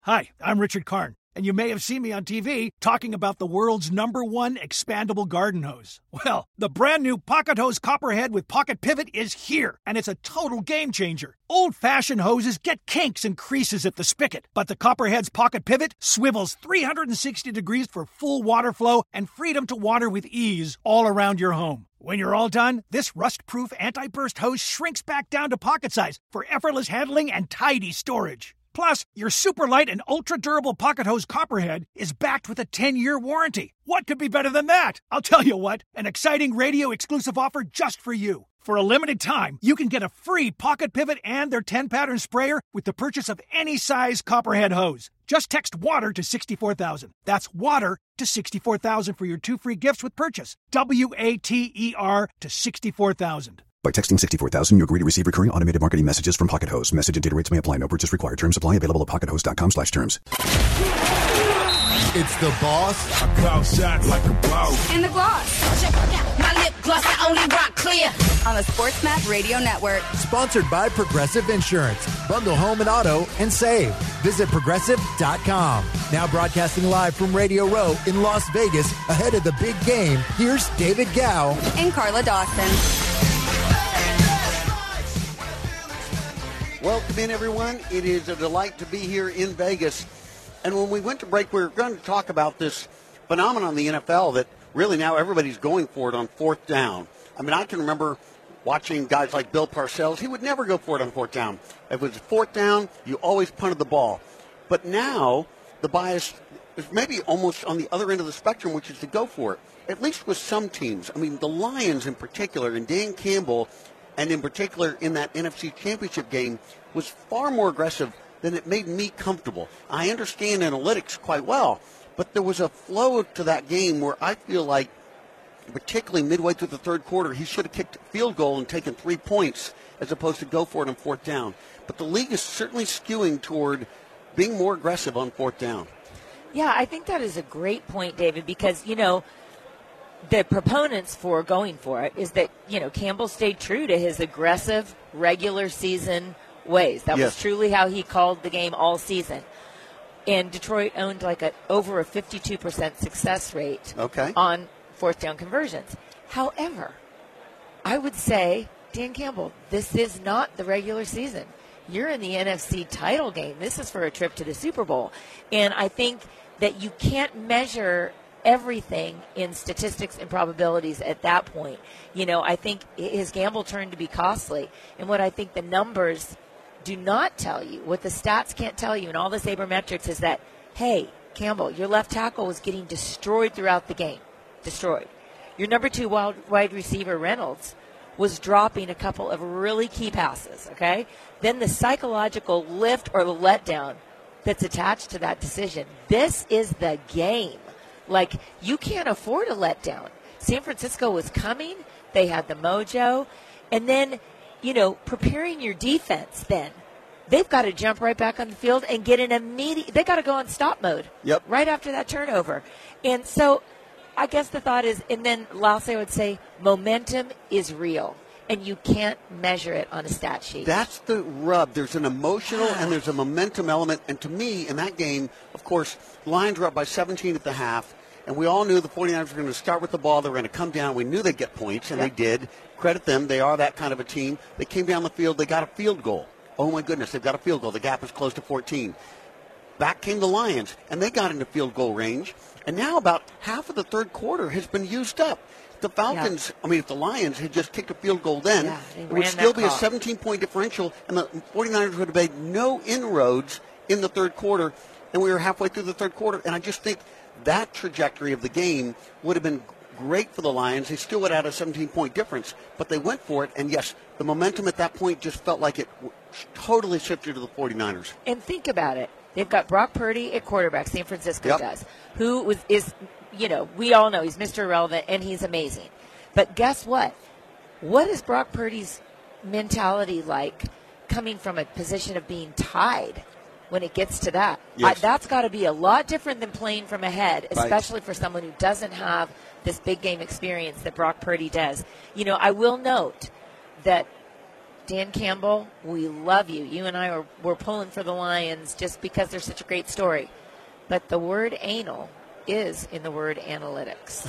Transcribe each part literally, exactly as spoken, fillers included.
Hi, I'm Richard Karn, and you may have seen me on T V talking about the world's number one expandable garden hose. Well, the brand new Pocket Hose Copperhead with Pocket Pivot is here, and it's a total game changer. Old-fashioned hoses get kinks and creases at the spigot, but the Copperhead's Pocket Pivot swivels three hundred sixty degrees for full water flow and freedom to water with ease all around your home. When you're all done, this rust-proof anti-burst hose shrinks back down to pocket size for effortless handling and tidy storage. Plus, your super light and ultra-durable Pocket Hose Copperhead is backed with a ten-year warranty. What could be better than that? I'll tell you what, an exciting radio-exclusive offer just for you. For a limited time, you can get a free Pocket Pivot and their ten-pattern sprayer with the purchase of any size Copperhead hose. Just text WATER to sixty-four thousand. That's WATER to sixty-four thousand for your two free gifts with purchase. W A T E R to sixty-four thousand. By texting sixty-four thousand, you agree to receive recurring automated marketing messages from Pocket Hose. Message and data rates may apply. No purchase required. Terms apply. Available at pockethose.com slash terms. It's the boss. I call shots like a boss. And the gloss. Check out my lip gloss. I only rock clear. On the SportsMap Radio Network. Sponsored by Progressive Insurance. Bundle home and auto and save. Visit progressive dot com. Now broadcasting live from Radio Row in Las Vegas ahead of the big game. Here's David Gow and Carla Dawson. Welcome in, everyone. It is a delight to be here in Vegas. And when we went to break, we were going to talk about this phenomenon in the N F L that really now everybody's going for it on fourth down. I mean, I can remember watching guys like Bill Parcells. He would never go for it on fourth down. If it was fourth down, you always punted the ball. But now the bias is maybe almost on the other end of the spectrum, which is to go for it, at least with some teams. I mean, the Lions in particular, and Dan Campbell, and in particular in that N F C Championship game, was far more aggressive than it made me comfortable. I understand analytics quite well, but there was a flow to that game where I feel like, particularly midway through the third quarter, he should have kicked a field goal and taken three points as opposed to go for it on fourth down. But the league is certainly skewing toward being more aggressive on fourth down. Yeah, I think that is a great point, David, because, you know, the proponents for going for it is that, you know, Campbell stayed true to his aggressive regular season ways. That yes. was truly how he called the game all season. And Detroit owned like a over a fifty-two percent success rate okay. on fourth down conversions. However, I would say, Dan Campbell, this is not the regular season. You're in the N F C title game. This is for a trip to the Super Bowl. And I think that you can't measure everything in statistics and probabilities at that point. You know, I think his gamble turned to be costly. And what I think the numbers do not tell you, what the stats can't tell you, and all the sabermetrics is that, hey, Campbell, your left tackle was getting destroyed throughout the game. Destroyed. Your number two wide receiver, Reynolds, was dropping a couple of really key passes, okay? Then the psychological lift or the letdown that's attached to that decision. This is the game. Like, you can't afford a letdown. San Francisco was coming. They had the mojo. And then, you know, preparing your defense then. They've got to jump right back on the field and get an immediate – they got to go on stop mode. Yep. Right after that turnover. And so I guess the thought is – and then lastly I would say momentum is real. And you can't measure it on a stat sheet. That's the rub. There's an emotional and there's a momentum element. And to me, in that game, of course, the Lions were up by seventeen at the half. And we all knew the 49ers were going to start with the ball. They were going to come down. We knew they'd get points, and yeah. they did. Credit them. They are that kind of a team. They came down the field. They got a field goal. Oh, my goodness, they've got a field goal. The gap is close to fourteen. Back came the Lions, and they got into field goal range. And now about half of the third quarter has been used up. The Falcons, yeah. I mean, if the Lions had just kicked a field goal then, yeah, it would still be clock. a seventeen-point differential, and the 49ers would have made no inroads in the third quarter, and we were halfway through the third quarter. And I just think that trajectory of the game would have been great for the Lions. They still would have had a seventeen-point difference, but they went for it. And, yes, the momentum at that point just felt like it totally shifted to the 49ers. And think about it. They've got Brock Purdy at quarterback, San Francisco yep. does, who was is, you know, we all know he's Mister Irrelevant, and he's amazing. But guess what? What is Brock Purdy's mentality like coming from a position of being tied when it gets to that? Yes. I, that's got to be a lot different than playing from ahead, especially right. for someone who doesn't have this big game experience that Brock Purdy does. You know, I will note that Dan Campbell, we love you. You and I are we're pulling for the Lions just because they're such a great story. But the word anal is in the word analytics.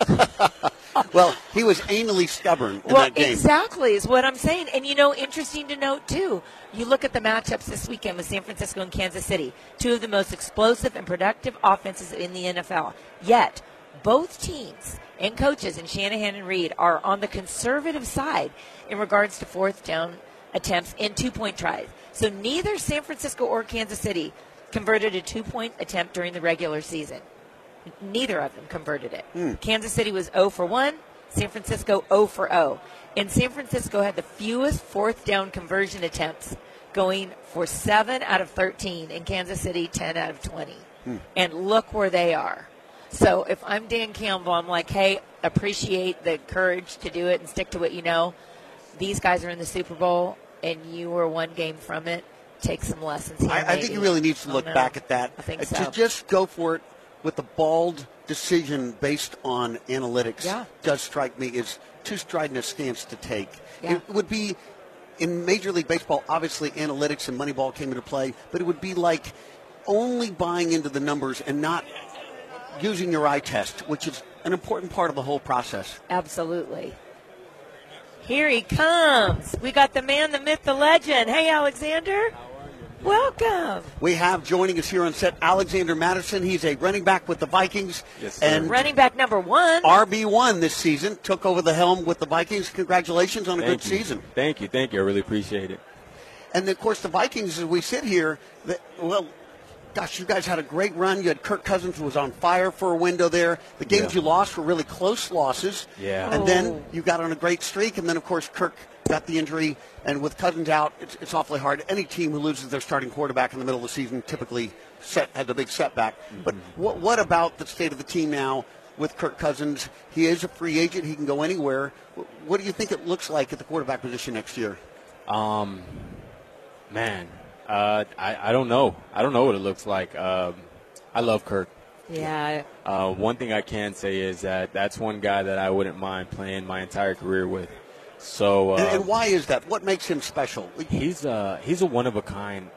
Well, he was anally stubborn in well, that game. Exactly is what I'm saying. And, you know, interesting to note, too, you look at the matchups this weekend with San Francisco and Kansas City, two of the most explosive and productive offenses in the N F L. Yet, both teams and coaches and Shanahan and Reed are on the conservative side in regards to fourth down attempts and two-point tries. So neither San Francisco or Kansas City converted a two-point attempt during the regular season. Neither of them converted it. Mm. Kansas City was zero for one, San Francisco zero for zero. And San Francisco had the fewest fourth down conversion attempts, going for seven out of thirteen, and Kansas City ten out of twenty. Mm. And look where they are. So if I'm Dan Campbell, I'm like, hey, appreciate the courage to do it and stick to what you know. These guys are in the Super Bowl, and you were one game from it. Take some lessons here. I, I think he really needs to look oh, no. back at that. I think uh, so. To just go for it with a bald decision based on analytics yeah. does strike me as too strident a stance to take. Yeah. It would be, in Major League Baseball, obviously analytics and Moneyball came into play, but it would be like only buying into the numbers and not using your eye test, which is an important part of the whole process. Absolutely. Here he comes. We got the man, the myth, the legend. Hey, Alexander. Welcome. We have joining us here on set Alexander Mattison. He's a running back with the Vikings. Yes, sir. And running back number one. R B one this season. Took over the helm with the Vikings. Congratulations on a thank good you. season. Thank you. Thank you. I really appreciate it. And, of course, the Vikings, as we sit here, the, well, gosh, you guys had a great run. You had Kirk Cousins who was on fire for a window there. The games Yeah. you lost were really close losses. Yeah. And Oh. then you got on a great streak. And then, of course, Kirk got the injury. And with Cousins out, it's, it's awfully hard. Any team who loses their starting quarterback in the middle of the season typically set, had a big setback. Mm-hmm. But what, what about the state of the team now with Kirk Cousins? He is a free agent. He can go anywhere. What do you think it looks like at the quarterback position next year? Um, man, uh, I, I don't know. I don't know what it looks like. Um, I love Kirk. Yeah. Uh, one thing I can say is that that's one guy that I wouldn't mind playing my entire career with. So, uh, and, and why is that? What makes him special? He's a he's a one of a kind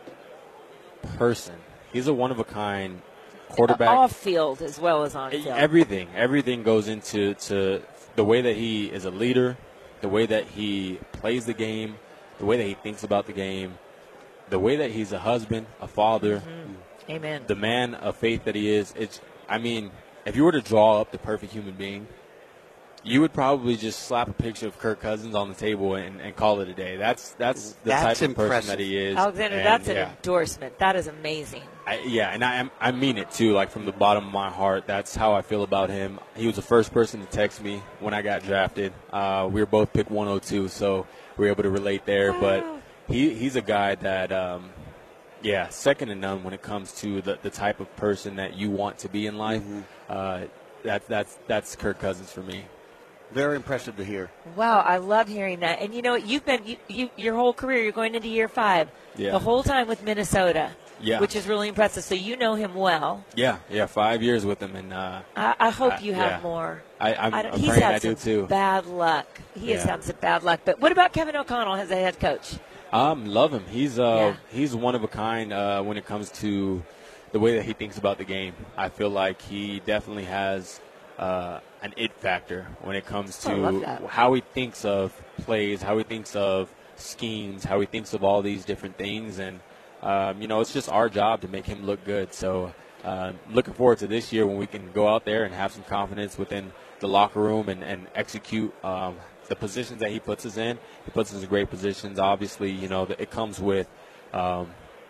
person. He's a one of a kind quarterback. Off field as well as on field. Everything, everything goes into to the way that he is a leader, the way that he plays the game, the way that he thinks about the game, the way that he's a husband, a father, mm-hmm. Amen. The man of faith that he is. It's. I mean, if you were to draw up the perfect human being, you would probably just slap a picture of Kirk Cousins on the table and, and call it a day. That's that's the that's type of impressive. person that he is. Alexander, and, that's an yeah. endorsement. That is amazing. I, yeah, and I I mean it too. Like from the bottom of my heart, that's how I feel about him. He was the first person to text me when I got drafted. Uh, we were both picked one oh two, so we were able to relate there. Wow. But he he's a guy that. Um, Yeah, second to none when it comes to the, the type of person that you want to be in life. Mm-hmm. Uh, that, that's that's Kirk Cousins for me. Very impressive to hear. Wow, I love hearing that. And you know what? You've been you, you, your whole career. You're going into year five. Yeah. The whole time with Minnesota. Yeah. Which is really impressive. So you know him well. Yeah, yeah, five years with him, and uh, I, I hope you I, have yeah. more. I, I'm, I I'm he's praying had I some do too. bad luck. He has Yeah. had some bad luck. But what about Kevin O'Connell as a head coach? Um, love him. He's uh, Yeah. he's one of a kind uh, when it comes to the way that he thinks about the game. I feel like he definitely has uh, an it factor when it comes Oh, I love to that. how he thinks of plays, how he thinks of schemes, how he thinks of all these different things. And, um, you know, it's just our job to make him look good. So uh, looking forward to this year when we can go out there and have some confidence within the locker room and, and execute um, the positions that he puts us in. He puts us in great positions. Obviously, you know, it comes with um,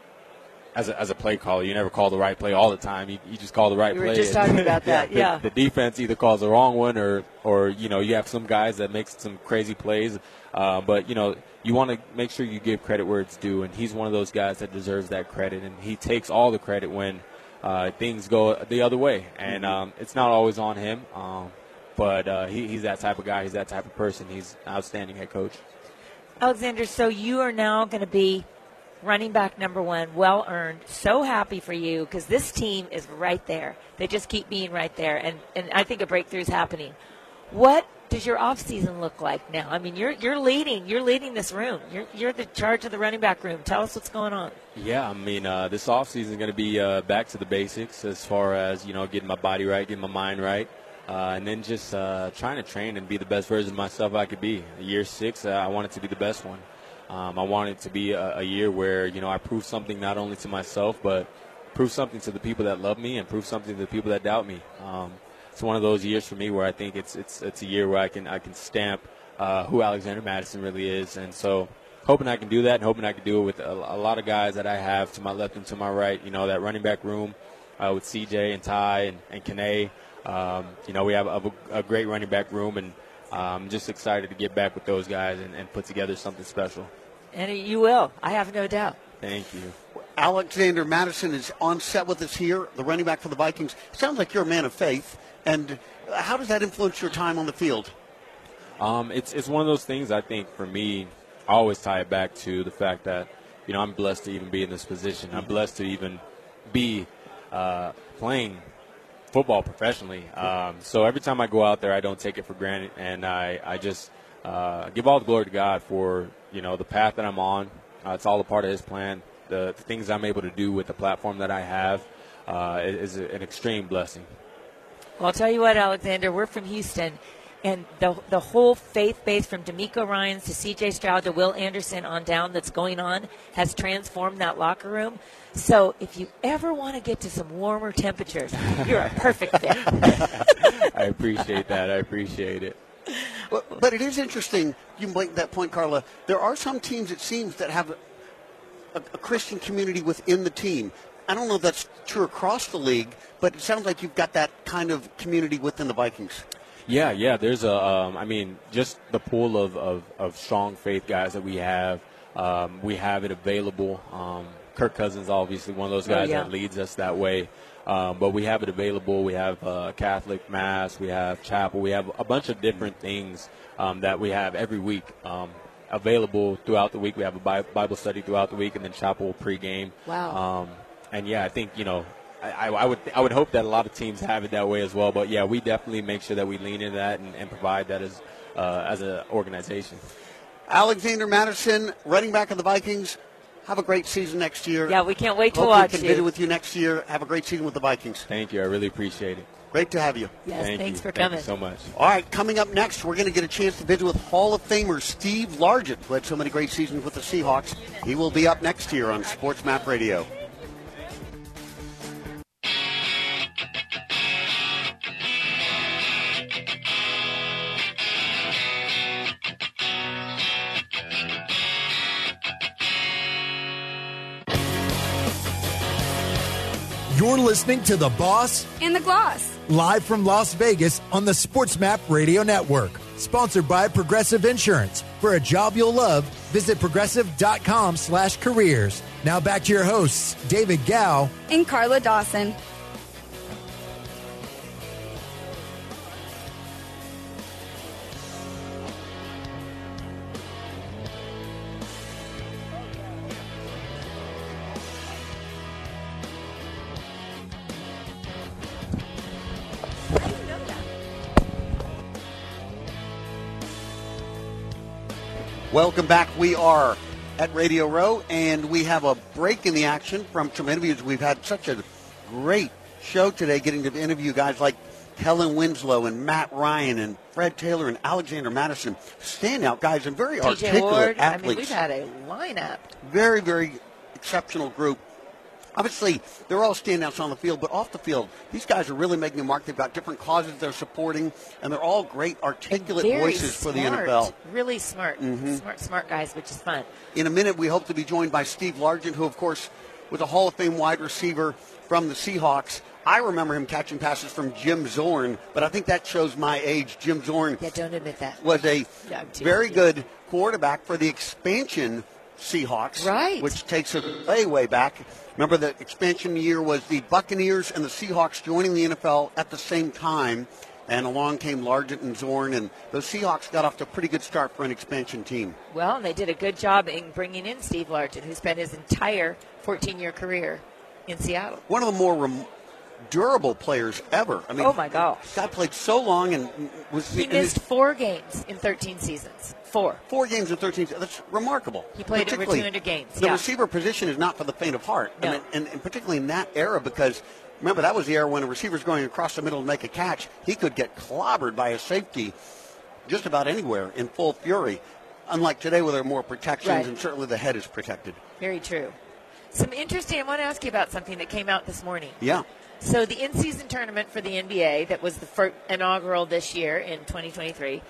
as a, as a play caller, you never call the right play all the time. You, you just call the right We were play. just and- talking about that, the- yeah. The, defense either calls the wrong one or, or you know, you have some guys that make some crazy plays. Uh, but, you know, you want to make sure you give credit where it's due, and he's one of those guys that deserves that credit, and he takes all the credit when uh, things go the other way. And um, it's not always on him. Um, But uh, he, he's that type of guy. He's that type of person. He's an outstanding head coach. Alexander, so you are now going to be running back number one, well earned. So happy for you because this team is right there. They just keep being right there, and, and I think a breakthrough is happening. What does your off season look like now? I mean, you're you're leading you're leading this room. You're you're the charge of the running back room. Tell us what's going on. Yeah, I mean, uh, this offseason is going to be uh, back to the basics as far as, you know, getting my body right, getting my mind right, uh, and then just uh, trying to train and be the best version of myself I could be. Year six, uh, I want it to be the best one. Um, I want it to be a, a year where, you know, I prove something not only to myself, but prove something to the people that love me and prove something to the people that doubt me. Um, it's one of those years for me where I think it's it's it's a year where I can I can stamp uh, who Alexander Mattison really is, and so hoping I can do that and hoping I can do it with a, a lot of guys that I have to my left and to my right. You know, that running back room uh, with C J and Ty and, and Kene. Um, you know, we have a, a great running back room, and I'm just excited to get back with those guys and, and put together something special. And you will. I have no doubt. Thank you. Alexander Mattison is on set with us here, the running back for the Vikings. Sounds like you're a man of faith. And how does that influence your time on the field? Um, it's it's one of those things, I think, for me, I always tie it back to the fact that, you know, I'm blessed to even be in this position. I'm blessed to even be uh, playing football professionally. Um, so every time I go out there, I don't take it for granted. And I, I just uh, give all the glory to God for, you know, the path that I'm on. Uh, it's all a part of his plan. The, the things I'm able to do with the platform that I have uh, is an extreme blessing. Well, I'll tell you what, Alexander, we're from Houston, and the the whole faith base from D'Amico Ryans to C J Stroud to Will Anderson on down that's going on has transformed that locker room. So if you ever want to get to some warmer temperatures, you're a perfect fit. I appreciate that. I appreciate it. But, but it is interesting, you make that point, Carla. There are some teams, it seems, that have a, a, a Christian community within the team. I don't know if that's true across the league, but it sounds like you've got that kind of community within the Vikings. Yeah, yeah. There's a, um, I mean, just the pool of, of, of strong faith guys that we have. Um, we have it available. Um, Kirk Cousins, obviously, one of those guys oh, yeah. that leads us that way. Um, but we have it available. We have uh, Catholic Mass. We have chapel. We have a bunch of different things um, that we have every week um, available throughout the week. We have a Bible study throughout the week, and then chapel pregame. Wow. Um, and yeah, I think you know, I, I would I would hope that a lot of teams have it that way as well. But yeah, we definitely make sure that we lean into that and, and provide that as uh, as an organization. Alexander Mattison, running back of the Vikings. Have a great season next year. Yeah, we can't wait to Hope watch we can you. visit with you next year. Have a great season with the Vikings. Thank you. I really appreciate it. Great to have you. Yes, Thank thanks you. for Thank coming. you so much. All right, coming up next, we're going to get a chance to visit with Hall of Famer Steve Largent, who had so many great seasons with the Seahawks. He will be up next year on Sports Map Radio. You're listening to The Boss In the Gloss. live from Las Vegas on the Sports Map Radio Network. Sponsored by Progressive Insurance. For a job you'll love, visit progressive.com slash careers. Now back to your hosts, David Gow And Carla Dawson. Welcome back. We are at Radio Row, and we have a break in the action from some interviews. We've had such a great show today, getting to interview guys like Kellen Winslow and Matt Ryan and Fred Taylor and Alexander Mattison. Standout guys and very T J articulate Ward. athletes. I mean, we've had a lineup. Very, very exceptional group. Obviously, they're all standouts on the field, but off the field, these guys are really making a mark. They've got different causes they're supporting, and they're all great, articulate Very voices for the N F L. Really smart. Mm-hmm. Smart, smart guys, which is fun. In a minute, we hope to be joined by Steve Largent, who, of course, was a Hall of Fame wide receiver from the Seahawks. I remember him catching passes from Jim Zorn, but I think that shows my age. Jim Zorn Yeah, don't admit that. was a Yeah, I'm too very old. good quarterback for the expansion Seahawks, Right. which takes us way, way back. Remember, the expansion year was the Buccaneers and the Seahawks joining the N F L at the same time, and along came Largent and Zorn, and those Seahawks got off to a pretty good start for an expansion team. Well, they did a good job in bringing in Steve Largent, who spent his entire fourteen-year career in Seattle. One of the more rem- durable players ever. I mean, oh my gosh, guy played so long and was he and missed his, four games in thirteen seasons. Four. Four games in thirteen. That's remarkable. He played over two hundred games. The yeah. receiver position is not for the faint of heart. No. I mean, and, and particularly in that era, because remember that was the era when a receiver's going across the middle to make a catch, he could get clobbered by a safety just about anywhere in full fury. Unlike today, where there are more protections, right. and certainly the head is protected. Very true. Some interesting. I want to ask you about something that came out this morning. Yeah. So the in-season tournament for the N B A that was the first inaugural this year in twenty twenty-three.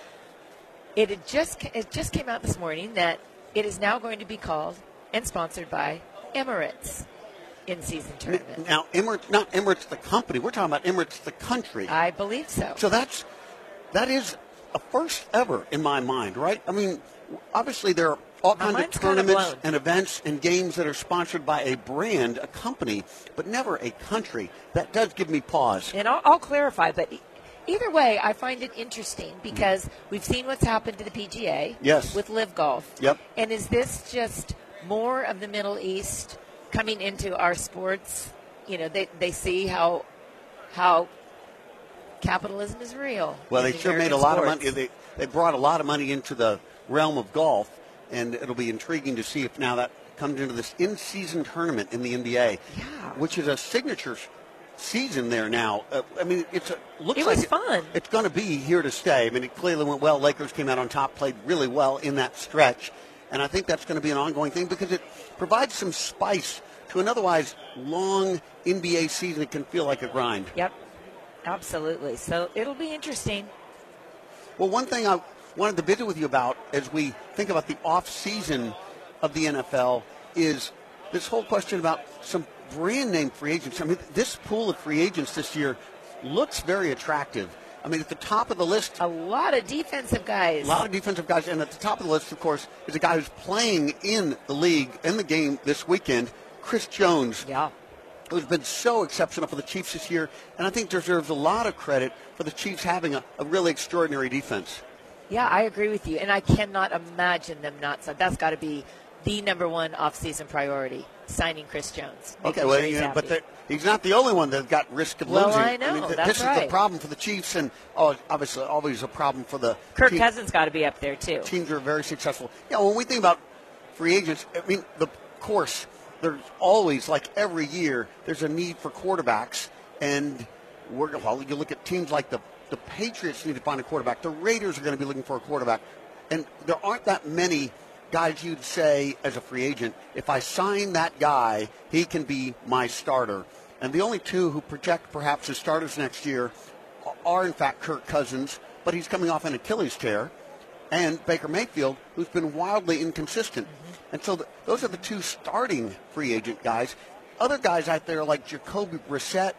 It had just it just came out this morning that it is now going to be called and sponsored by Emirates in-season tournament. Now, Emirates, not Emirates the company. We're talking about Emirates the country. I believe so. So that's that is a first ever in my mind, right? I mean, obviously there are all My kinds of mind's kinda tournaments blown. and events and games that are sponsored by a brand, a company, but never a country. That does give me pause. And I'll, I'll clarify, but e- either way, I find it interesting because we've seen what's happened to the P G A Yes. with Live Golf. Yep. And is this just more of the Middle East coming into our sports? You know, they, they see how how capitalism is real. Well, in they sure American made a lot sports. of money. They, they brought a lot of money into the realm of golf, and it'll be intriguing to see if now that comes into this in-season tournament in the N B A, Yeah. which is a signature season there now. Uh, I mean, it's a, looks It like was fun. It's going to be here to stay. I mean, it clearly went well. Lakers came out on top, played really well in that stretch, and I think that's going to be an ongoing thing because it provides some spice to an otherwise long N B A season. It can feel like a grind. Yep. Absolutely. So it'll be interesting. Well, one thing I wanted to visit with you about as we think about the off-season of the N F L is this whole question about some brand-name free agents. I mean, this pool of free agents this year looks very attractive. I mean, at the top of the list, A lot of defensive guys. a lot of defensive guys, and at the top of the list, of course, is a guy who's playing in the league, in the game this weekend, Chris Jones. Yeah. Who's been so exceptional for the Chiefs this year, and I think deserves a lot of credit for the Chiefs having a, a really extraordinary defense. Yeah, I agree with you, and I cannot imagine them not. So that's got to be the number one off-season priority: signing Chris Jones. making Okay, well, sure he's you know, happy. but the, he's not the only one that got risk of Well, losing. I know, mean, th- that's this is right. the problem for the Chiefs, and oh, obviously, always a problem for the Kirk team. Cousins got to be up there too. Teams are very successful. Yeah, when we think about free agents, I mean, the course. There's always, like every year, there's a need for quarterbacks. And we're, well, you look at teams like the, the Patriots need to find a quarterback. The Raiders are going to be looking for a quarterback. And there aren't that many guys you'd say as a free agent, if I sign that guy, he can be my starter. And the only two who project perhaps as starters next year are, in fact, Kirk Cousins, but he's coming off an Achilles tear, and Baker Mayfield, who's been wildly inconsistent. And so the, those are the two starting free agent guys. Other guys out there like Jacoby Brissett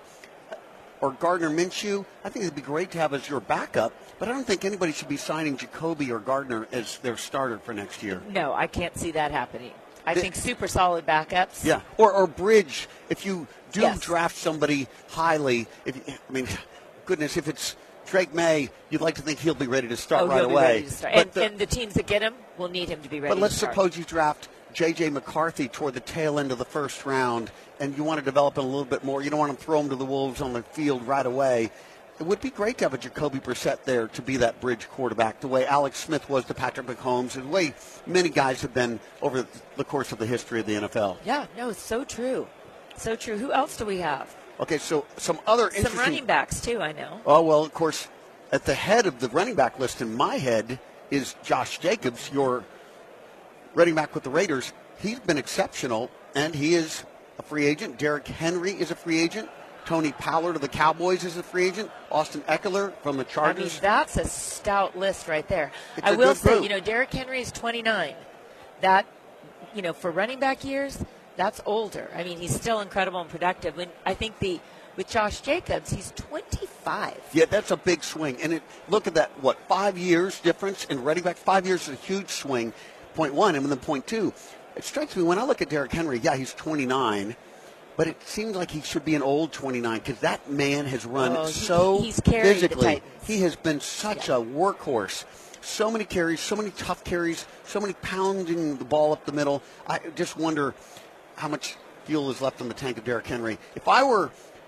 or Gardner Minshew, I think it'd be great to have as your backup, but I don't think anybody should be signing Jacoby or Gardner as their starter for next year. No, I can't see that happening. I The- think super solid backups. Yeah, or, or bridge, if you do Yes. draft somebody highly, if I mean, goodness, if it's Drake May, you'd like to think he'll be ready to start Oh, right he'll be away. ready to start. But And, the- and the teams that get him will need him to be ready But let's to start. suppose you draft J J. McCarthy toward the tail end of the first round, and you want to develop him a little bit more. You don't want to throw him to the Wolves on the field right away. It would be great to have a Jacoby Brissett there to be that bridge quarterback, the way Alex Smith was to Patrick Mahomes, and the way many guys have been over the course of the history of the N F L. Yeah, no, it's so true. So true. Who else do we have? Okay, so some other Some interesting... running backs, too, I know. Oh, well, of course, at the head of the running back list in my head is Josh Jacobs, your running back with the Raiders. He's been exceptional, and he is a free agent. Derrick Henry is a free agent. Tony Pollard of the Cowboys is a free agent. Austin Eckler from the I mean, Chargers. that's a stout list right there. It's I a will good say, group. you know, Derrick Henry is twenty-nine. That, you know, for running back years, that's older. I mean, he's still incredible and productive. And I think the with Josh Jacobs, he's twenty-five. Yeah, that's a big swing. And it, look at that, what, five years difference in running back? Five years is a huge swing, point one, and then point two. It strikes me when I look at Derrick Henry, yeah, he's twenty-nine, but it seems like he should be an old twenty-nine because that man has run Oh, he- so he's carried the physically. Titans. He has been such Yeah. a workhorse. So many carries, so many tough carries, so many pounding the ball up the middle. I just wonder how much fuel is left in the tank of Derrick Henry. If I were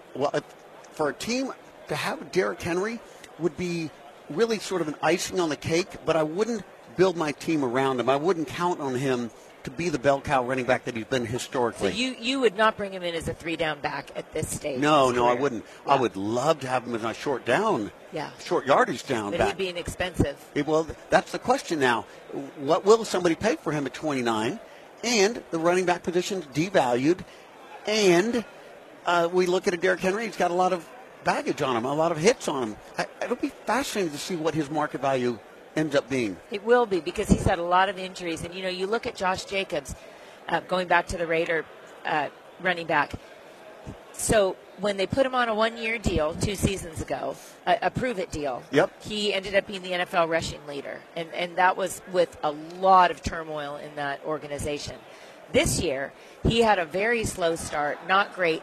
well, if, for a team to have Derrick Henry would be really sort of an icing on the cake, but I wouldn't build my team around him. I wouldn't count on him to be the bell cow running back that he's been historically. So you, you would not bring him in as a three-down back at this stage? No, no, career. I wouldn't. Yeah. I would love to have him as a short down, yeah. short yardage down but back. He'd be inexpensive. It, well, that's the question now. What will somebody pay for him at twenty-nine? And the running back position's devalued. And uh, we look at a Derrick Henry, he's got a lot of baggage on him, a lot of hits on him. I, it'll be fascinating to see what his market value ends up being. It will be, because he's had a lot of injuries. And, you know, you look at Josh Jacobs, uh, going back to the Raider uh, running back. So when they put him on a one-year deal two seasons ago, a, a prove-it deal, yep. he ended up being the N F L rushing leader. And, and that was with a lot of turmoil in that organization. This year, he had a very slow start, not great.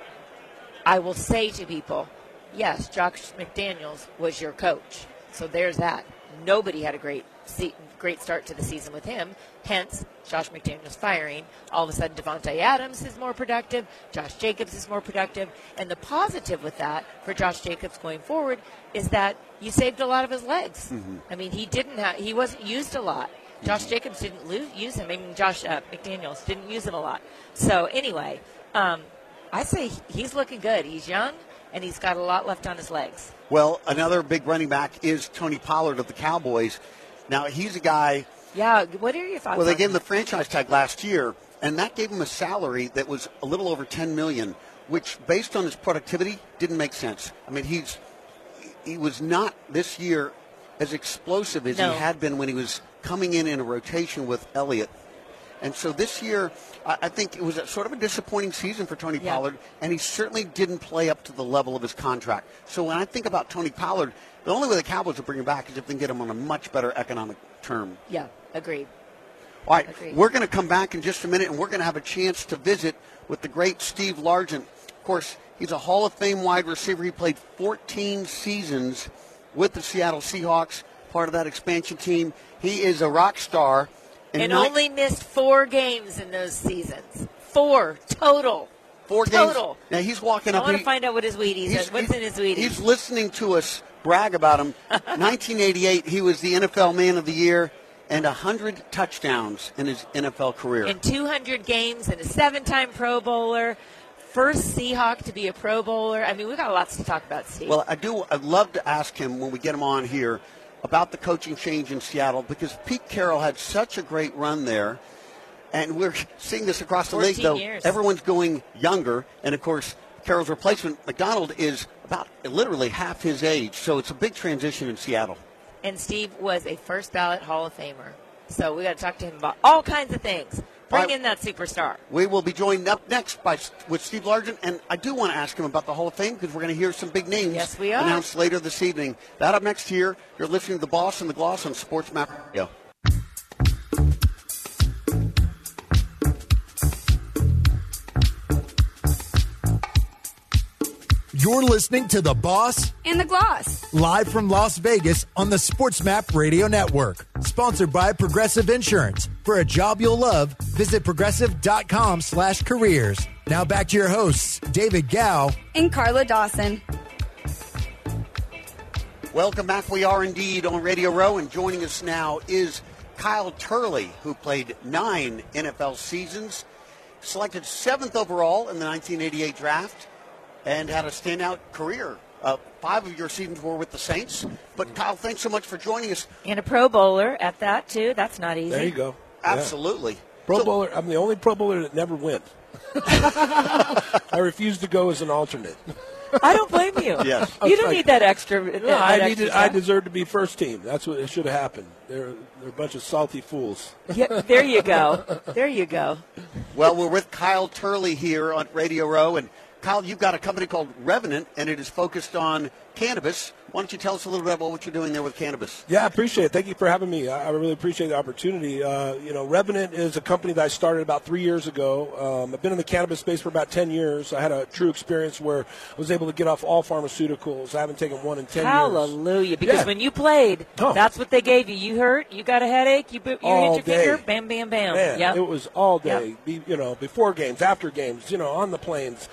I will say to people, yes, Josh McDaniels was your coach. So there's that. Nobody had a great se- great start to the season with him. Hence, Josh McDaniels firing. All of a sudden, Devontae Adams is more productive. Josh Jacobs is more productive. And the positive with that for Josh Jacobs going forward is that you saved a lot of his legs. Mm-hmm. I mean, he didn't have, he wasn't used a lot. Josh mm-hmm. Jacobs didn't lose, use him. I mean, Josh uh, McDaniels didn't use him a lot. So anyway, um, I say he's looking good. He's young, and he's got a lot left on his legs. Well, another big running back is Tony Pollard of the Cowboys. Now, he's a guy. Yeah, what are your thoughts? Well, they on gave him the franchise tag last year, and that gave him a salary that was a little over ten million dollars, which, based on his productivity, didn't make sense. I mean, he's he was not this year as explosive as no. he had been when he was coming in in a rotation with Elliott. And so this year, I think it was a sort of a disappointing season for Tony yeah. Pollard, and he certainly didn't play up to the level of his contract. So when I think about Tony Pollard, the only way the Cowboys will bring him back is if they can get him on a much better economic term. Yeah, agreed. All right, agreed. We're going to come back in just a minute, and we're going to have a chance to visit with the great Steve Largent. Of course, he's a Hall of Fame wide receiver. He played fourteen seasons with the Seattle Seahawks, part of that expansion team. He is a rock star. And, and ni- only missed four games in those seasons. Four total. Four total. games. Now he's walking I up. want to he, find out what his Wheaties is. What's in his Wheaties? He's listening to us brag about him. nineteen eighty-eight, he was the N F L Man of the Year and one hundred touchdowns in his N F L career. In two hundred games and a seven-time Pro Bowler. First Seahawk to be a Pro Bowler. I mean, we've got lots to talk about, Steve. Well, I do. I'd love to ask him when we get him on here about the coaching change in Seattle, because Pete Carroll had such a great run there, and we're seeing this across the league, though. Years. Everyone's going younger, and, of course, Carroll's replacement, McDonald, is about literally half his age, so it's a big transition in Seattle. And Steve was a first-ballot Hall of Famer, so we got to talk to him about all kinds of things. Bring right. in that superstar. We will be joined up next by with Steve Largent, and I do want to ask him about the Hall of Fame, because we're going to hear some big names yes, we are. announced later this evening. That up next here. You're listening to The Boss and the Gloss on Sports Map Radio. You're listening to The Boss and the Gloss, live from Las Vegas on the Sports Map Radio Network. Sponsored by Progressive Insurance. For a job you'll love, visit progressive.com slash careers. Now back to your hosts, David Gow and Carla Dawson. Welcome back. We are indeed on Radio Row, and joining us now is Kyle Turley, who played nine N F L seasons, selected seventh overall in the nineteen eighty-eight draft, and had a standout career. Uh, five of your seasons were with the Saints. But, Kyle, thanks so much for joining us. And a Pro Bowler at that, too. That's not easy. There you go. Absolutely. Yeah. Pro so, Bowler. I'm the only Pro Bowler that never went. I refuse to go as an alternate. I don't blame you. Yes. You don't need that extra. No, that I extra needed. time. I deserve to be first team. That's what it should have happened. They're they're a bunch of salty fools. Yeah, there you go. There you go. Well, we're with Kyle Turley here on Radio Row, and Kyle, you've got a company called Revenant, and it is focused on cannabis. Why don't you tell us a little bit about what you're doing there with cannabis? Yeah, I appreciate it. Thank you for having me. I, I really appreciate the opportunity. Uh, you know, Revenant is a company that I started about three years ago. Um, I've been in the cannabis space for about ten years. I had a true experience where I was able to get off all pharmaceuticals. I haven't taken one in ten Hallelujah. years. Hallelujah. Because Yeah. when you played, Oh. that's what they gave you. You hurt, you got a headache, you, you All hit your day. finger, bam, bam, bam. Man, Yep. it was all day. Yep. Be, you know, before games, after games, you know, on the planes,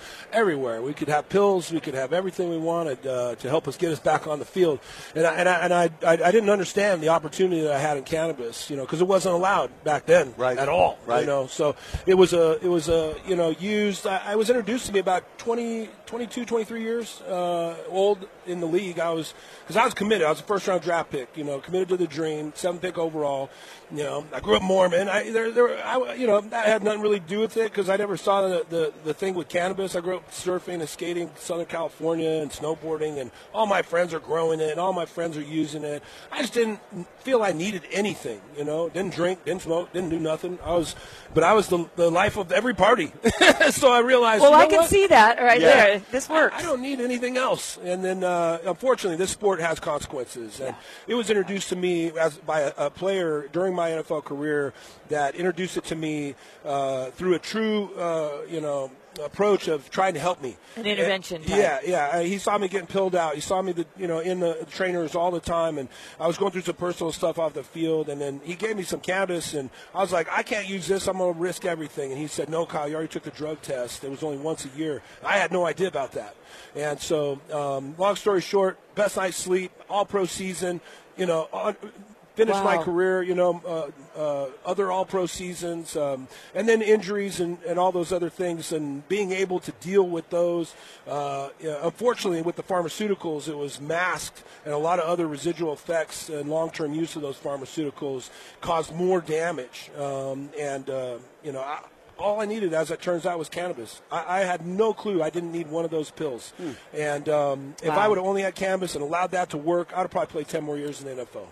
everywhere. We could have pills. We could have everything we wanted uh, to help us get us back on the field. And I, and I, and I, I, I didn't understand the opportunity that I had in cannabis, you know, because it wasn't allowed back then right. at all. Right. You know, so it was a, it was a, you know, used. I, I was introduced to me about twenty, twenty-two, twenty-three years uh, old in the league. I was, because I was committed. I was a first round draft pick. You know, committed to the dream. Seventh pick overall. You know, I grew up Mormon. I, there, there, I, you know, that had nothing really to do with it because I never saw the, the the thing with cannabis. I grew up surfing and skating in Southern California and snowboarding, and all my friends are growing it, and all my friends are using it. I just didn't feel I needed anything. You know, didn't drink, didn't smoke, didn't do nothing. I was, but I was the, the life of every party. So I realized. Well, you know I can what? see that right Yeah. there. This works. I, I don't need anything else. And then, uh, unfortunately, this sport has consequences. And it was introduced to me as by a, a player during my N F L career that introduced it to me uh, through a true, uh, you know, approach of trying to help me. An intervention And, type. yeah, yeah. Uh, He saw me getting pilled out. He saw me, the, you know, in the trainers all the time, and I was going through some personal stuff off the field. And then he gave me some cannabis, and I was like, I can't use this. I'm going to risk everything. And he said, no, Kyle, you already took the drug test. It was only once a year. I had no idea about that. And so, um, long story short, best night's sleep, all pro season. You know, on, finished Wow. my career, you know, uh, uh, other all-pro seasons, um, and then injuries and, and all those other things, and being able to deal with those. Uh, yeah, unfortunately, with the pharmaceuticals, it was masked, and a lot of other residual effects and long-term use of those pharmaceuticals caused more damage. Um, and, uh, you know, I, all I needed, as it turns out, was cannabis. I, I had no clue I didn't need one of those pills. Hmm. And um, if Wow. I would have only had cannabis and allowed that to work, I would have probably played ten more years in the N F L.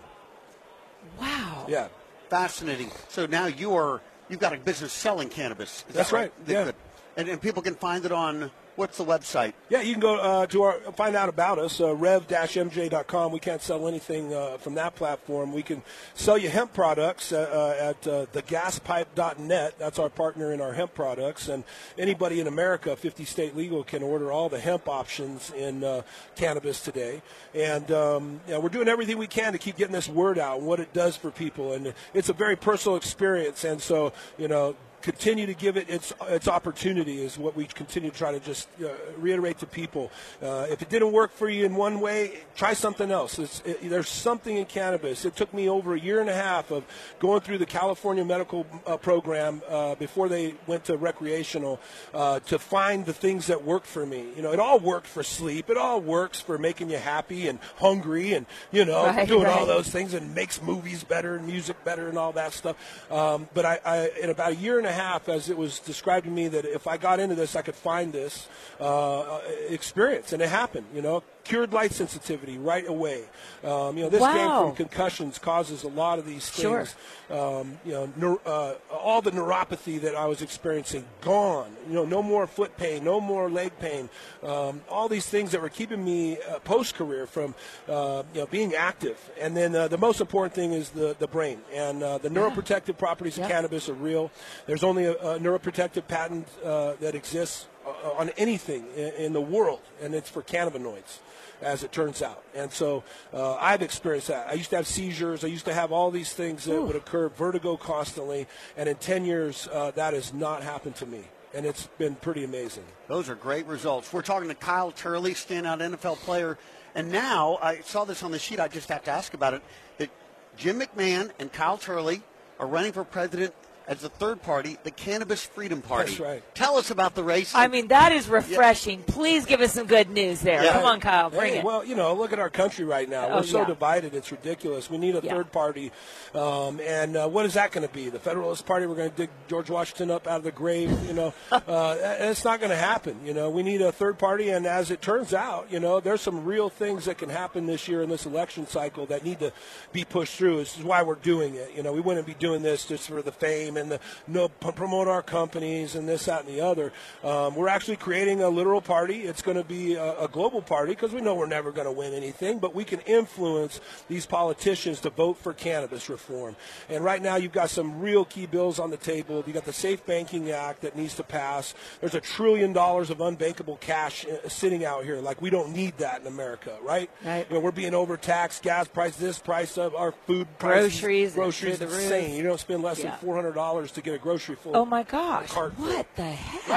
Wow. Yeah. Fascinating. So now you are, you've got a business selling cannabis. Is That's that right, That yeah. could- And, and people can find it on, what's the website? Yeah, you can go uh, to our find out about us, uh, rev dash m j dot com. We can't sell anything uh, from that platform. We can sell you hemp products uh, uh, at uh, the gas pipe dot net. That's our partner in our hemp products. And anybody in America, fifty state legal, can order all the hemp options in uh, cannabis today. And um, yeah, we're doing everything we can to keep getting this word out and what it does for people. And it's a very personal experience. And so, you know, continue to give it its its opportunity is what we continue to try to just uh, reiterate to people. Uh, if it didn't work for you in one way, try something else. It's, it, there's something in cannabis. It took me over a year and a half of going through the California medical uh, program uh, before they went to recreational uh, to find the things that worked for me. You know, it all worked for sleep. It all works for making you happy and hungry and, you know, Right, doing right. all those things, and makes movies better and music better and all that stuff. Um, but I, I, in about a year and a half, as it was described to me, that if I got into this, I could find this uh, experience, and it happened. You know, cured light sensitivity right away. Um, you know, this Wow. came from concussions, causes a lot of these Sure. things. Um, you know, neur- uh, all the neuropathy that I was experiencing gone. You know, no more foot pain, no more leg pain. Um, all these things that were keeping me uh, post career from uh, you know being active. And then uh, the most important thing is the the brain, and uh, the neuroprotective properties Yeah. of cannabis are real. There's only a, a neuroprotective patent uh, that exists uh, on anything in, in the world, and it's for cannabinoids, as it turns out. And so uh, I've experienced that. I used to have seizures. I used to have all these things that Ooh. would occur, vertigo constantly, and in ten years, uh, that has not happened to me. And it's been pretty amazing. Those are great results. We're talking to Kyle Turley, standout N F L player. And now, I saw this on the sheet, I just have to ask about it, that Jim McMahon and Kyle Turley are running for president as the third party, the Cannabis Freedom Party. That's right. Tell us about the race. I mean, that is refreshing. Please give us some good news there. Yeah. Come on, Kyle, bring Hey, it. well, you know, look at our country right now. Oh, We're so yeah. divided; it's ridiculous. We need a Yeah. third party, um, and uh, what is that going to be? The Federalist Party? We're going to dig George Washington up out of the grave? You know, uh, it's not going to happen. You know, we need a third party, and as it turns out, you know, there's some real things that can happen this year in this election cycle that need to be pushed through. This is why we're doing it. You know, we wouldn't be doing this just for the fame and the no p- promote our companies and this, that, and the other. Um, we're actually creating a literal party. It's going to be a, a global party because we know we're never going to win anything, but we can influence these politicians to vote for cannabis reform. And right now you've got some real key bills on the table. You've got the Safe Banking Act that needs to pass. There's a trillion dollars of unbankable cash uh, sitting out here. Like, we don't need that in America, right? Right. You know, we're being overtaxed. Gas price, this price of our food prices. Groceries, Groceries, through the insane. roof. You don't spend less Yeah. than four hundred dollars to get a grocery full. Oh, my gosh. Cart full. What the heck? Right.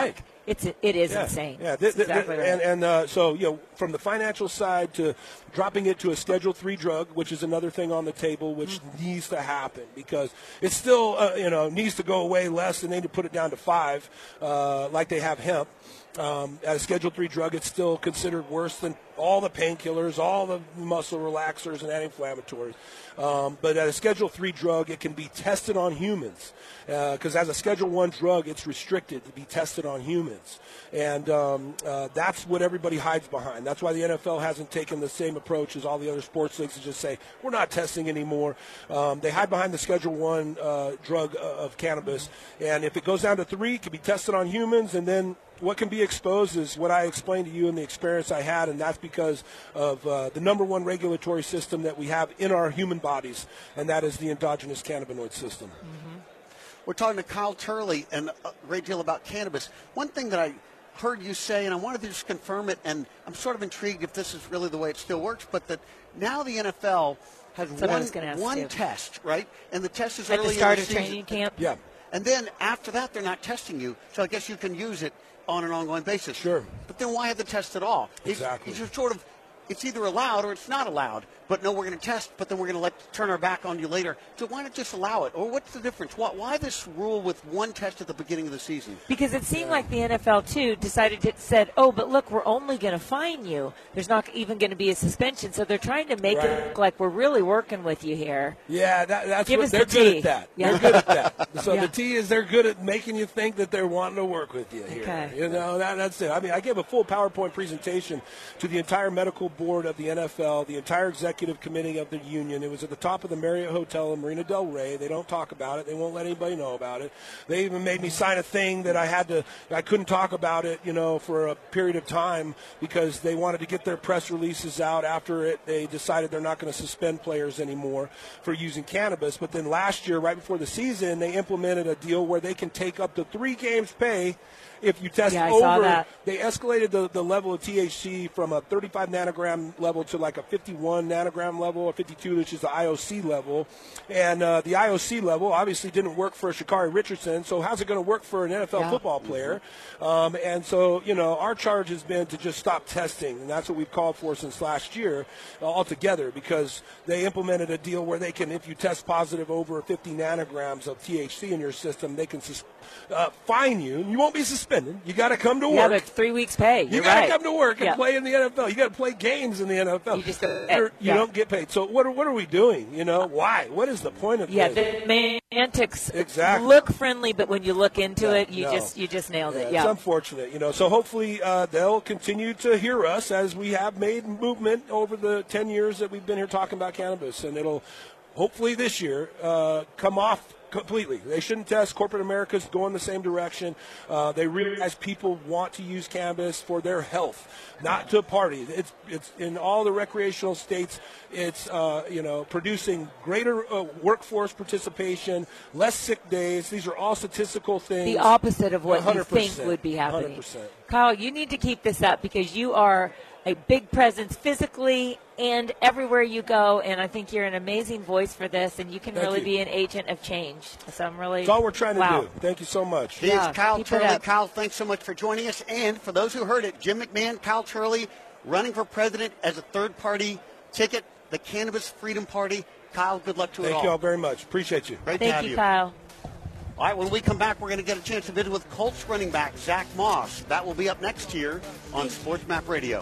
It's it is yeah. insane. Yeah, th- th- exactly th- right. and, and uh, so you know, from the financial side to dropping it to a Schedule three drug, which is another thing on the table, which mm-hmm. needs to happen because it still uh, you know needs to go away less, and they need to put it down to five, uh, like they have hemp. Um, as a Schedule three drug, it's still considered worse than all the painkillers, all the muscle relaxers and anti-inflammatories. Um, but as a Schedule three drug, it can be tested on humans because uh, as a Schedule one drug, it's restricted to be tested on humans. And um, uh, that's what everybody hides behind. That's why the N F L hasn't taken the same approach as all the other sports leagues to just say, we're not testing anymore. Um, they hide behind the Schedule one uh, drug of cannabis. And if it goes down to three, it can be tested on humans, and then what can be exposed is what I explained to you in the experience I had, and that's because of uh, the number one regulatory system that we have in our human bodies, and that is the endogenous cannabinoid system. Mm-hmm. We're talking to Kyle Turley and a great deal about cannabis. One thing that I heard you say, and I wanted to just confirm it, and I'm sort of intrigued if this is really the way it still works, but that now the N F L has That's one, one you. test, right? And the test is at early the start in the of season. training camp. Yeah. And then after that, they're not testing you, so I guess you can use it on an ongoing basis. Sure. But then why have the test at all? Exactly. It's, it's sort of, it's either allowed or it's not allowed. But no, we're going to test, but then we're going to let turn our back on you later. So why not just allow it? Or what's the difference? Why, why this rule with one test at the beginning of the season? Because it seemed yeah. like the N F L, too, decided to said, oh, but look, we're only going to fine you. There's not even going to be a suspension. So they're trying to make right. it look like we're really working with you here. Yeah, that, that's Give what us they're the good tea. at that. Yeah. They're good at that. So yeah. the T is they're good at making you think that they're wanting to work with you here. Okay. You know, that, that's it. I mean, I gave a full PowerPoint presentation to the entire medical board of the N F L, the entire executive committee of the union. It was at the top of the Marriott Hotel in Marina Del Rey. They don't talk about it. They won't let anybody know about it. They even made me sign a thing that I had to, I couldn't talk about it, you know, for a period of time because they wanted to get their press releases out after it. They decided they're not going to suspend players anymore for using cannabis. But then last year, right before the season, they implemented a deal where they can take up to three games pay if you test yeah, I over. Saw that. They escalated the, the level of T H C from a thirty-five nanogram level to like a fifty-one nanogram level or fifty-two, which is the I O C level. And uh, the I O C level obviously didn't work for Sha'Carri Richardson, so how's it going to work for an N F L yeah. football player? Um, and so, you know, our charge has been to just stop testing, and that's what we've called for since last year uh, altogether, because they implemented a deal where they can, if you test positive over fifty nanograms of T H C in your system, they can sus- uh, fine you. You won't be suspended. You got to come to yeah, work. but three weeks pay. You're you got to right. come to work and yeah. play in the N F L. You got to play games in the N F L. You just don't, you yeah. don't get paid. So what are, what are we doing? You know, why? What is the point of yeah, this? Yeah, the antics exactly. look friendly, but when you look into no, it, you no. just you just nailed yeah, it. Yeah, it's unfortunate. You know, so hopefully uh, they'll continue to hear us as we have made movement over the ten years that we've been here talking about cannabis, and it'll hopefully this year uh, come off completely. They shouldn't test. Corporate America's going the same direction. Uh, they realize people want to use cannabis for their health, not to party. It's it's in all the recreational states. It's uh, you know producing greater uh, workforce participation, less sick days. These are all statistical things. The opposite of what one hundred percent, you think would be happening. one hundred percent. Kyle, you need to keep this up because you are a big presence physically and everywhere you go, and I think you're an amazing voice for this, and you can Thank really you. be an agent of change. So I'm really That's all we're trying to wow. do. Thank you so much. He Yeah, is Kyle keep it Turley. up. Kyle, thanks so much for joining us. And for those who heard it, Jim McMahon, Kyle Turley, running for president as a third-party ticket, the Cannabis Freedom Party. Kyle, good luck to it all. Thank you all very much. Appreciate you. Great to Thank have you, you. Kyle. All right, when we come back, we're going to get a chance to visit with Colts running back Zach Moss. That will be up next year on Sports Map Radio.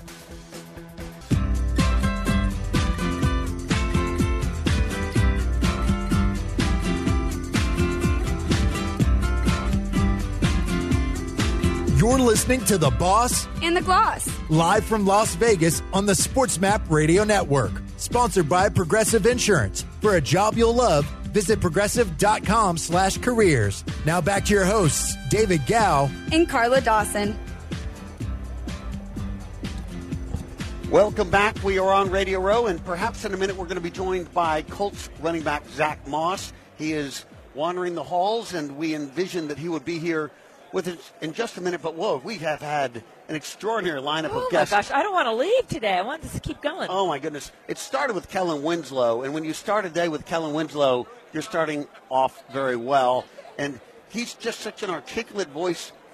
You're listening to The Boss And the Gloss. live from Las Vegas on the Sports Map Radio Network. Sponsored by Progressive Insurance. For a job you'll love, visit progressive.com slash careers. Now back to your hosts, David Gow And Carla Dawson. Welcome back. We are on Radio Row, and perhaps in a minute we're going to be joined by Colts running back Zach Moss. He is wandering the halls, and we envisioned that he would be here with us in just a minute. But, whoa, we have had an extraordinary lineup Oh, of my guests. gosh. I don't want to leave today. I want this to keep going. Oh, my goodness. It started with Kellen Winslow, and when you start a day with Kellen Winslow, you're starting off very well. And he's just such an articulate voice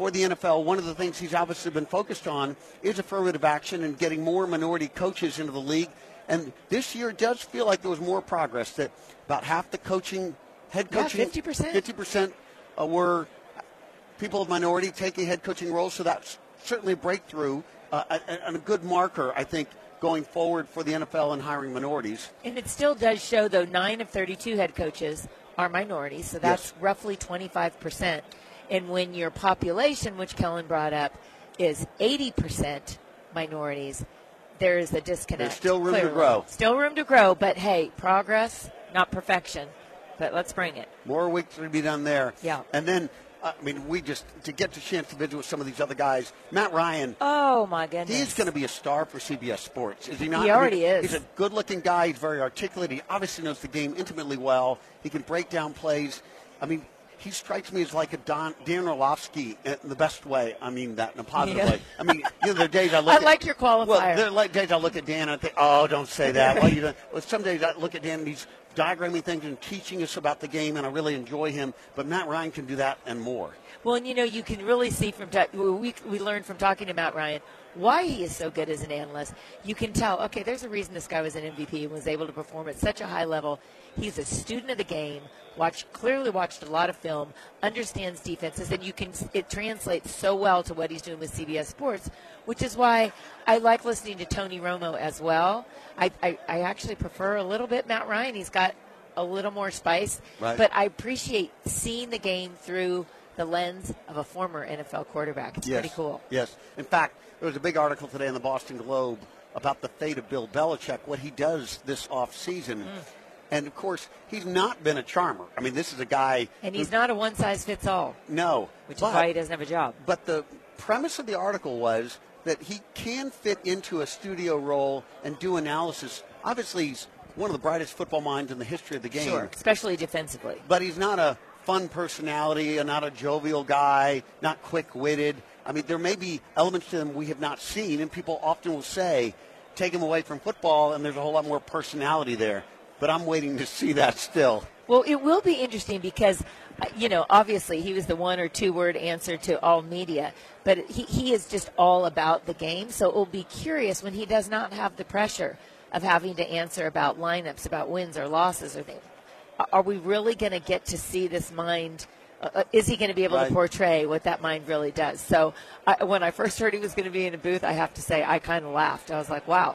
for the N F L, one of the things he's obviously been focused on is affirmative action and getting more minority coaches into the league. And this year it does feel like there was more progress, that about half the coaching, head coaching, yeah, fifty percent, fifty percent uh, were people of minority taking head coaching roles. So that's certainly a breakthrough uh, and a good marker, I think, going forward for the N F L and hiring minorities. And it still does show, though, nine of thirty-two head coaches are minorities, so that's yes. roughly twenty-five percent. And when your population, which Kellen brought up, is eighty percent minorities, there is a disconnect. There's still room clearly. to grow. Still room to grow, but hey, progress, not perfection. But let's bring it. More work to be done there. Yeah. And then, uh, I mean, we just, to get the chance to visit with some of these other guys, Matt Ryan. Oh, my goodness. He's going to be a star for C B S Sports, is he not? He already I mean, is. He's a good-looking guy. He's very articulate. He obviously knows the game intimately well. He can break down plays. I mean, he strikes me as like a Don, Dan Orlovsky in the best way. I mean that in a positive Yeah. way. I mean, you know, there are days I look I at, like your qualifier. Well, there are like days I look at Dan and I think, oh, don't say that. Well, you know, well, some days I look at Dan and he's diagramming things and teaching us about the game, and I really enjoy him. But Matt Ryan can do that and more. Well, and you know, you can really see from ta- we we learned from talking to Matt Ryan why he is so good as an analyst. You can tell, okay, there's a reason this guy was an M V P and was able to perform at such a high level. He's a student of the game, watched clearly watched a lot of film, understands defenses, and you can it translates so well to what he's doing with C B S Sports, which is why I like listening to Tony Romo as well. I I, I actually prefer a little bit Matt Ryan. He's got a little more spice, right. But I appreciate seeing the game through the lens of a former N F L quarterback. It's yes. pretty cool. Yes. In fact, there was a big article today in the Boston Globe about the fate of Bill Belichick, what he does this offseason. Mm. And, of course, he's not been a charmer. I mean, this is a guy. And he's who, not a one-size-fits-all. No. Which but, is why he doesn't have a job. But the premise of the article was that he can fit into a studio role and do analysis. Obviously, he's one of the brightest football minds in the history of the game. Sure, especially defensively. But he's not a fun personality, not a jovial guy, not quick-witted. I mean, there may be elements to him we have not seen, and people often will say, take him away from football, and there's a whole lot more personality there. But I'm waiting to see that still. Well, it will be interesting because, you know, obviously he was the one or two word answer to all media, but he, he is just all about the game. So it will be curious when he does not have the pressure of having to answer about lineups, about wins or losses or things. Are we really going to get to see this mind? Uh, is he going to be able right. to portray what that mind really does? So I, when I first heard he was going to be in a booth, I have to say I kind of laughed. I was like, wow.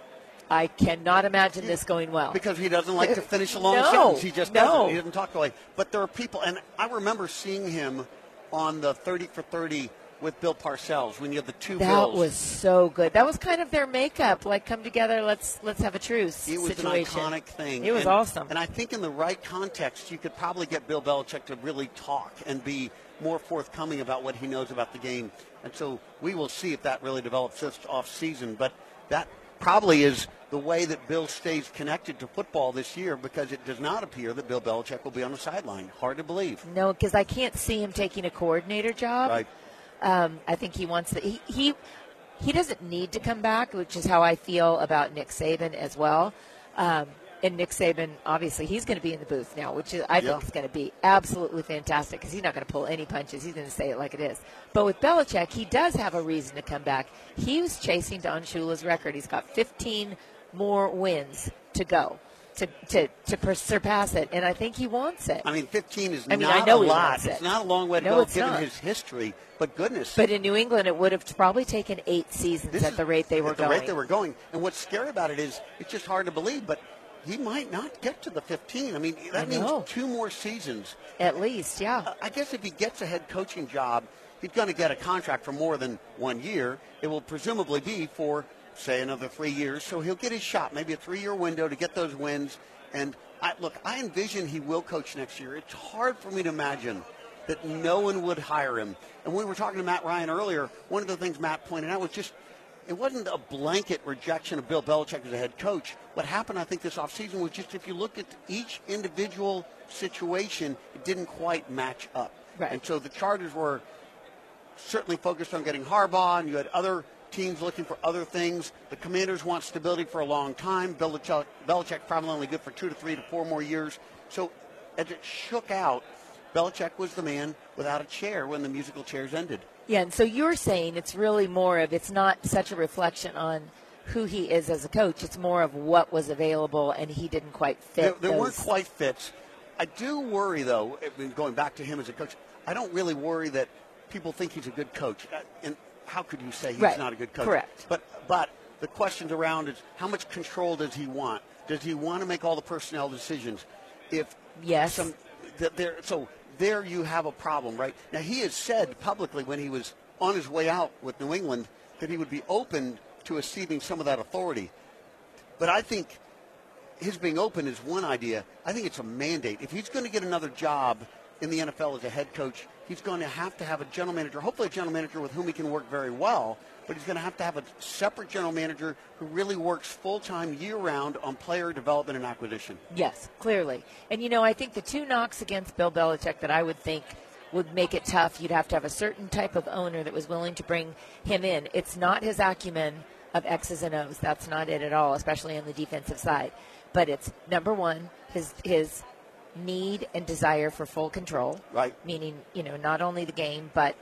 I cannot imagine this going well. Because he doesn't like to finish a long no, sentence. He just no. doesn't. He doesn't talk that way. But there are people, and I remember seeing him on the thirty for thirty with Bill Parcells when you have the two that Bills. That was so good. That was kind of their makeup, like come together, let's let's have a truce It was situation. an iconic thing. It was and, awesome. And I think in the right context, you could probably get Bill Belichick to really talk and be more forthcoming about what he knows about the game. And so we will see if that really develops this offseason. But that probably is the way that Bill stays connected to football this year, because it does not appear that Bill Belichick will be on the sideline. Hard to believe. No, because I can't see him taking a coordinator job. Right. Um, I think he wants to. He, he he doesn't need to come back, which is how I feel about Nick Saban as well. Um, and Nick Saban, obviously, he's going to be in the booth now, which is, I yeah. think is going to be absolutely fantastic because he's not going to pull any punches. He's going to say it like it is. But with Belichick, he does have a reason to come back. He was chasing Don Shula's record. He's got fifteen more wins to go to to, to surpass it, and I think he wants it. I mean, fifteen is I mean, not I know a he lot. wants it. It's not a long way to no, go it's given not. his history, but goodness. But in New England, it would have probably taken eight seasons This at is, the rate they were at the going. rate they were going. And what's scary about it is it's just hard to believe, but he might not get to the fifteen. I mean, that I means know. two more seasons. At least, yeah. Uh, I guess if he gets a head coaching job, he's going to get a contract for more than one year. It will presumably be for, say, another three years. So he'll get his shot, maybe a three-year window to get those wins. And, I, look, I envision he will coach next year. It's hard for me to imagine that no one would hire him. And when we were talking to Matt Ryan earlier, one of the things Matt pointed out was just it wasn't a blanket rejection of Bill Belichick as a head coach. What happened, I think, this offseason was just if you look at each individual situation, it didn't quite match up. Right. And so the Chargers were certainly focused on getting Harbaugh, and you had other teams looking for other things. The Commanders want stability for a long time. Belichick, Belichick probably only good for two to three to four more years. So as it shook out, Belichick was the man without a chair when the musical chairs ended. Yeah, and so you're saying it's really more of, it's not such a reflection on who he is as a coach. It's more of what was available, and he didn't quite fit. There, there those. weren't quite fits. I do worry, though, I mean, going back to him as a coach, I don't really worry that people think he's a good coach. And how could you say he's right. not a good coach? Correct. But, but the questions around is how much control does he want? Does he want to make all the personnel decisions? If yes. Some, th- there, so there you have a problem, right? Now, he has said publicly when he was on his way out with New England that he would be open to acceding some of that authority. But I think his being open is one idea. I think it's a mandate. If he's going to get another job in the N F L as a head coach, he's going to have to have a general manager, hopefully a general manager with whom he can work very well, but he's going to have to have a separate general manager who really works full-time year-round on player development and acquisition. Yes, clearly. And, you know, I think the two knocks against Bill Belichick that I would think would make it tough, you'd have to have a certain type of owner that was willing to bring him in. It's not his acumen of X's and O's. That's not it at all, especially on the defensive side. But it's, number one, his his need and desire for full control. Right. Meaning, you know, not only the game, but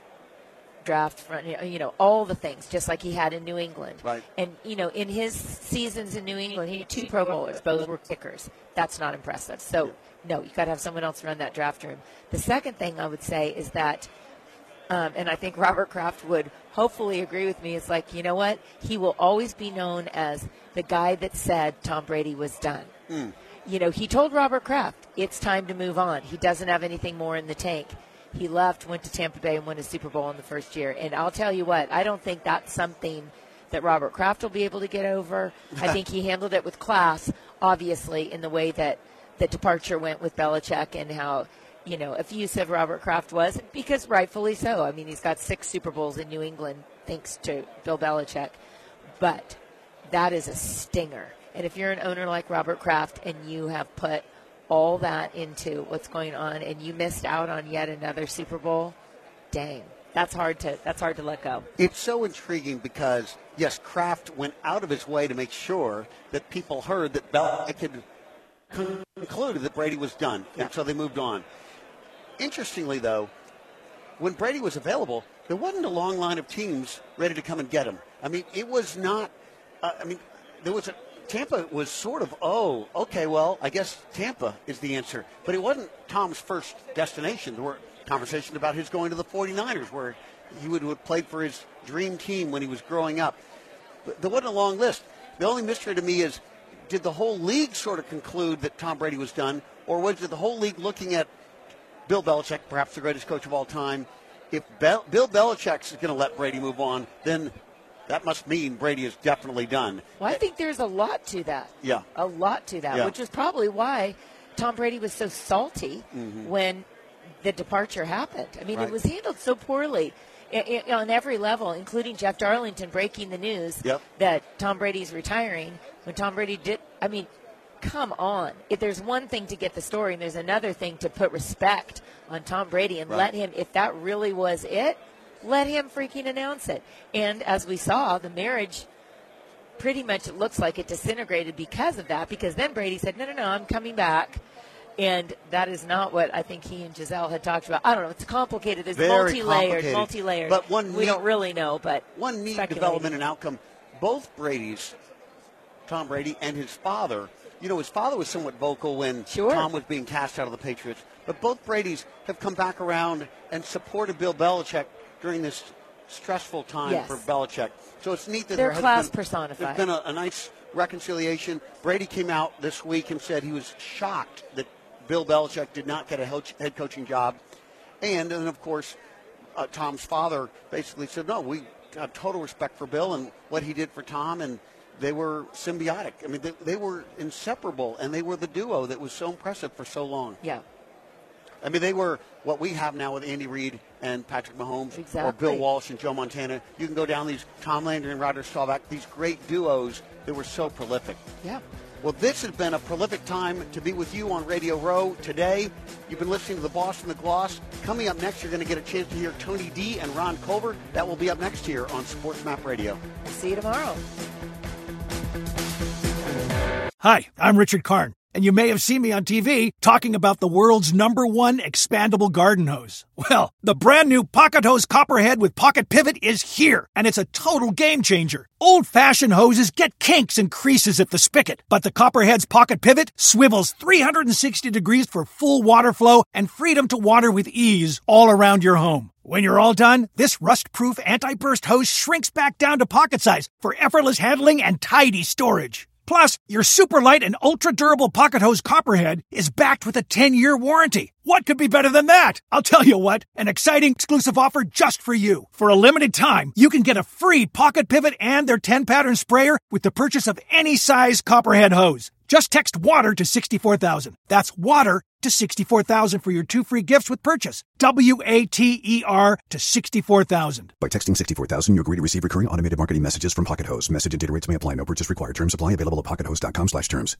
draft, front, you know, all the things, just like he had in New England. Right. And, you know, in his seasons in New England, he had two Pro Bowlers. Both were kickers. That's not impressive. So, no, you got to have someone else run that draft room. The second thing I would say is that, um, and I think Robert Kraft would hopefully agree with me, is like, you know what? He will always be known as the guy that said Tom Brady was done. Mm. You know, he told Robert Kraft, it's time to move on. He doesn't have anything more in the tank. He left, went to Tampa Bay, and won a Super Bowl in the first year. And I'll tell you what, I don't think that's something that Robert Kraft will be able to get over. I think he handled it with class, obviously, in the way that the departure went with Belichick and how, you know, effusive Robert Kraft was, because rightfully so. I mean, he's got six Super Bowls in New England thanks to Bill Belichick. But that is a stinger. And if you're an owner like Robert Kraft and you have put all that into what's going on and you missed out on yet another Super Bowl, dang, that's hard to that's hard to let go. It's so intriguing because, yes, Kraft went out of his way to make sure that people heard that Belichick had concluded that Brady was done, yeah. and so they moved on. Interestingly, though, when Brady was available, there wasn't a long line of teams ready to come and get him. I mean, it was not uh, – I mean, there was a – Tampa was sort of, oh, okay, well, I guess Tampa is the answer. But it wasn't Tom's first destination. There were conversations about his going to the forty-niners, where he would have played for his dream team when he was growing up. But there wasn't a long list. The only mystery to me is, did the whole league sort of conclude that Tom Brady was done, or was it the whole league looking at Bill Belichick, perhaps the greatest coach of all time? If Bill Belichick's going to let Brady move on, then that must mean Brady is definitely done. Well, I think there's a lot to that. Yeah. A lot to that, yeah. which is probably why Tom Brady was so salty mm-hmm. when the departure happened. I mean, right. it was handled so poorly on every level, including Jeff Darlington breaking the news yep. that Tom Brady's retiring. When Tom Brady did, I mean, come on. If there's one thing to get the story, and there's another thing to put respect on Tom Brady and right. let him, if that really was it, let him freaking announce it. And as we saw, the marriage pretty much, it looks like it disintegrated because of that, because then Brady said, no, no, no, I'm coming back. And that is not what I think he and Giselle had talked about. I don't know. It's complicated. It's Very multi-layered, complicated. multi-layered. But one we neat, don't really know, but one neat development and outcome. Both Brady's, Tom Brady and his father, you know, his father was somewhat vocal when sure. Tom was being cast out of the Patriots. But both Brady's have come back around and supported Bill Belichick during this stressful time yes. for Belichick. So it's neat that They're there class has been, personified. there's been a, a nice reconciliation. Brady came out this week and said he was shocked that Bill Belichick did not get a head coaching job. And then, of course, uh, Tom's father basically said, no, we have total respect for Bill and what he did for Tom, and they were symbiotic. I mean, they, they were inseparable, and they were the duo that was so impressive for so long. Yeah. I mean, they were what we have now with Andy Reid and Patrick Mahomes, exactly. or Bill Walsh and Joe Montana. You can go down these Tom Landry and Roger Staubach, these great duos that were so prolific. Yeah. Well, this has been a prolific time to be with you on Radio Row today. You've been listening to The Boss and the Gloss. Coming up next, you're going to get a chance to hear Tony D and Ron Culver. That will be up next here on Sports Map Radio. We'll see you tomorrow. Hi, I'm Richard Karn. And you may have seen me on T V talking about the world's number one expandable garden hose. Well, the brand new Pocket Hose Copperhead with Pocket Pivot is here, and it's a total game changer. Old-fashioned hoses get kinks and creases at the spigot, but the Copperhead's Pocket Pivot swivels three hundred sixty degrees for full water flow and freedom to water with ease all around your home. When you're all done, this rust-proof anti-burst hose shrinks back down to pocket size for effortless handling and tidy storage. Plus, your super light and ultra-durable Pocket Hose Copperhead is backed with a ten-year warranty. What could be better than that? I'll tell you what, an exciting exclusive offer just for you. For a limited time, you can get a free Pocket Pivot and their ten-pattern sprayer with the purchase of any size Copperhead hose. Just text WATER to sixty-four thousand. That's WATER to sixty-four thousand for your two free gifts with purchase. W A T E R to sixty-four thousand. By texting sixty-four thousand, you agree to receive recurring automated marketing messages from Pocket Hose. Message and data rates may apply. No purchase required. Terms apply. Available at pocket hose dot com slash terms.